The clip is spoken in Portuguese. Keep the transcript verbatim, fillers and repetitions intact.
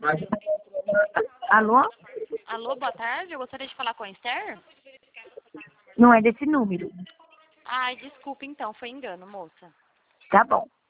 Alô? Alô, boa tarde. Eu gostaria de falar com a Esther. Não é desse número. Ai, desculpa então, foi engano, moça. Tá bom.